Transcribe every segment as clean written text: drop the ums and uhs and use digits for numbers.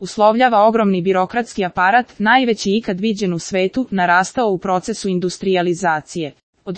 uslovljava ogromni birokratski aparat, najveći ikad viđen u svetu, narastao u procesu industrijalizacije. Od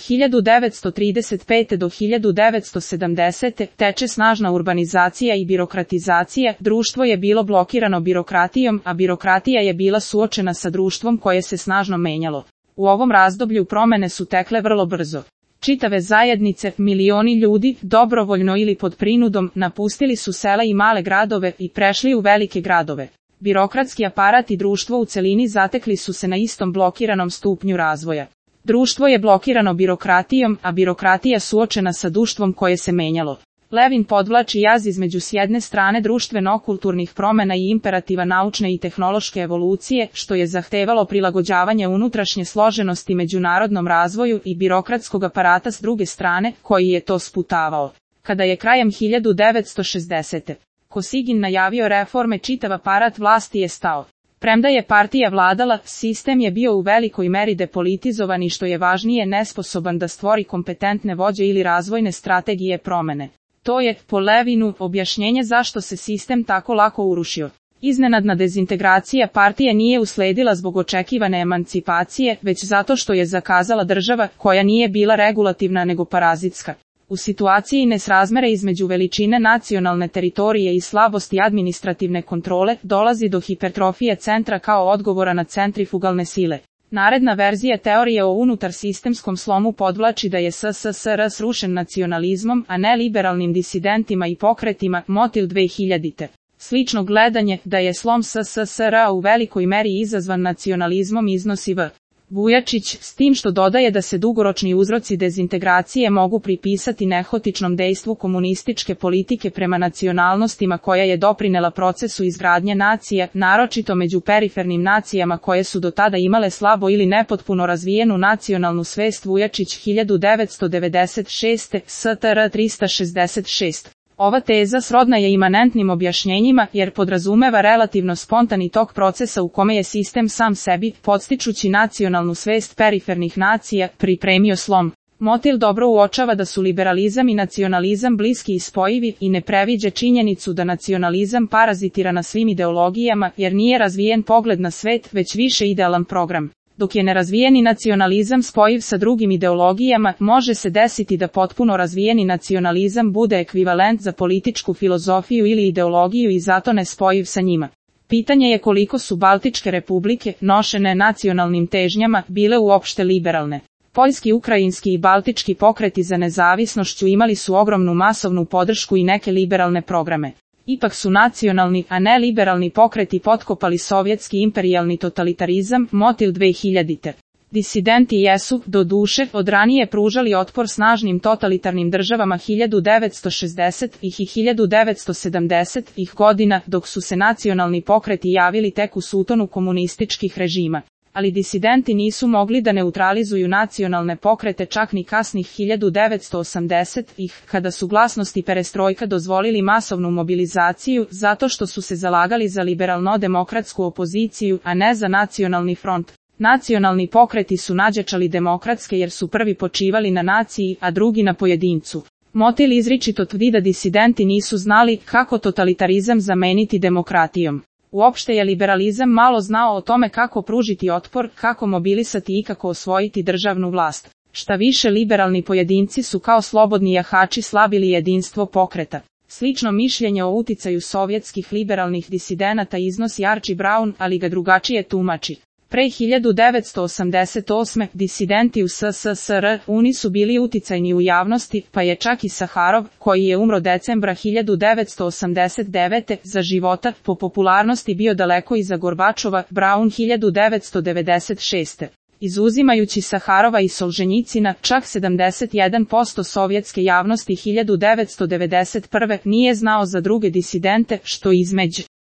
1935. do 1970. teče snažna urbanizacija i birokratizacija, društvo je bilo blokirano birokratijom, a birokratija je bila suočena sa društvom koje se snažno menjalo. U ovom razdoblju promene su tekle vrlo brzo. Čitave zajednice, milioni ljudi, dobrovoljno ili pod prinudom, napustili su sela i male gradove i prešli u velike gradove. Birokratski aparat i društvo u celini zatekli su se na istom blokiranom stupnju razvoja. Društvo je blokirano birokratijom, a birokratija suočena sa društvom koje se menjalo. Levin podvlači jaz između s jedne strane društveno-kulturnih promena i imperativa naučne i tehnološke evolucije, što je zahtevalo prilagođavanje unutrašnje složenosti međunarodnom razvoju i birokratskog aparata s druge strane, koji je to sputavao. Kada je krajem 1960. Kosigin najavio reforme, čitav aparat vlasti je stao. Premda je partija vladala, sistem je bio u velikoj meri depolitizovan i što je važnije nesposoban da stvori kompetentne vođe ili razvojne strategije promene. To je, po Levinu, objašnjenje zašto se sistem tako lako urušio. Iznenadna dezintegracija partije nije usledila zbog očekivane emancipacije, već zato što je zakazala država, koja nije bila regulativna nego parazitska. U situaciji nesrazmere između veličine nacionalne teritorije i slabosti administrativne kontrole, dolazi do hipertrofije centra kao odgovora na centrifugalne sile. Naredna verzija teorije o unutar-sistemskom slomu podvlači da je SSSR srušen nacionalizmom, a ne liberalnim disidentima i pokretima, Motil 2000. Slično gledanje, da je slom SSSR u velikoj meri izazvan nacionalizmom, iznosi V. Vujačić, s tim što dodaje da se dugoročni uzroci dezintegracije mogu pripisati nehotičnom dejstvu komunističke politike prema nacionalnostima koja je doprinela procesu izgradnje nacija, naročito među perifernim nacijama koje su do tada imale slabo ili nepotpuno razvijenu nacionalnu svest. Vujačić 1996. STR 366. Ova teza srodna je imanentnim objašnjenjima jer podrazumeva relativno spontani tok procesa u kome je sistem sam sebi, podstičući nacionalnu svest perifernih nacija, pripremio slom. Motil dobro uočava da su liberalizam i nacionalizam bliski i spojivi i ne previđa činjenicu da nacionalizam parazitira na svim ideologijama jer nije razvijen pogled na svet, već više idealan program. Dok je nerazvijeni nacionalizam spojiv sa drugim ideologijama, može se desiti da potpuno razvijeni nacionalizam bude ekvivalent za političku filozofiju ili ideologiju i zato ne spojiv sa njima. Pitanje je koliko su Baltičke republike, nošene nacionalnim težnjama, bile uopšte liberalne. Poljski, ukrajinski i baltički pokreti za nezavisnošću imali su ogromnu masovnu podršku i neke liberalne programe. Ipak su nacionalni, a ne liberalni pokreti potkopali sovjetski imperijalni totalitarizam, Motil 2000. Disidenti jesu, do duše, od ranije pružali otpor snažnim totalitarnim državama 1960. i 1970. godina, dok su se nacionalni pokreti javili tek u sutonu komunističkih režima. Ali disidenti nisu mogli da neutralizuju nacionalne pokrete čak ni kasnih 1980-ih, kada su glasnost i perestrojka dozvolili masovnu mobilizaciju, zato što su se zalagali za liberalno-demokratsku opoziciju, a ne za nacionalni front. Nacionalni pokreti su nadjačali demokratske jer su prvi počivali na naciji, a drugi na pojedincu. Motil izričito tvrdi da disidenti nisu znali kako totalitarizam zameniti demokratijom. Uopšte je liberalizam malo znao o tome kako pružiti otpor, kako mobilisati i kako osvojiti državnu vlast. Šta više, liberalni pojedinci su kao slobodni jahači slabili jedinstvo pokreta. Slično mišljenje o uticaju sovjetskih liberalnih disidenata iznosi Archie Brown, ali ga drugačije tumači. Pre 1988. disidenti u SSSR nisu bili uticajni u javnosti, pa je čak i Saharov, koji je umro decembra 1989. za života, po popularnosti bio daleko iza Gorbačova, Brown 1996. Izuzimajući Saharova i Solženjicina, čak 71% sovjetske javnosti 1991. nije znao za druge disidente, što između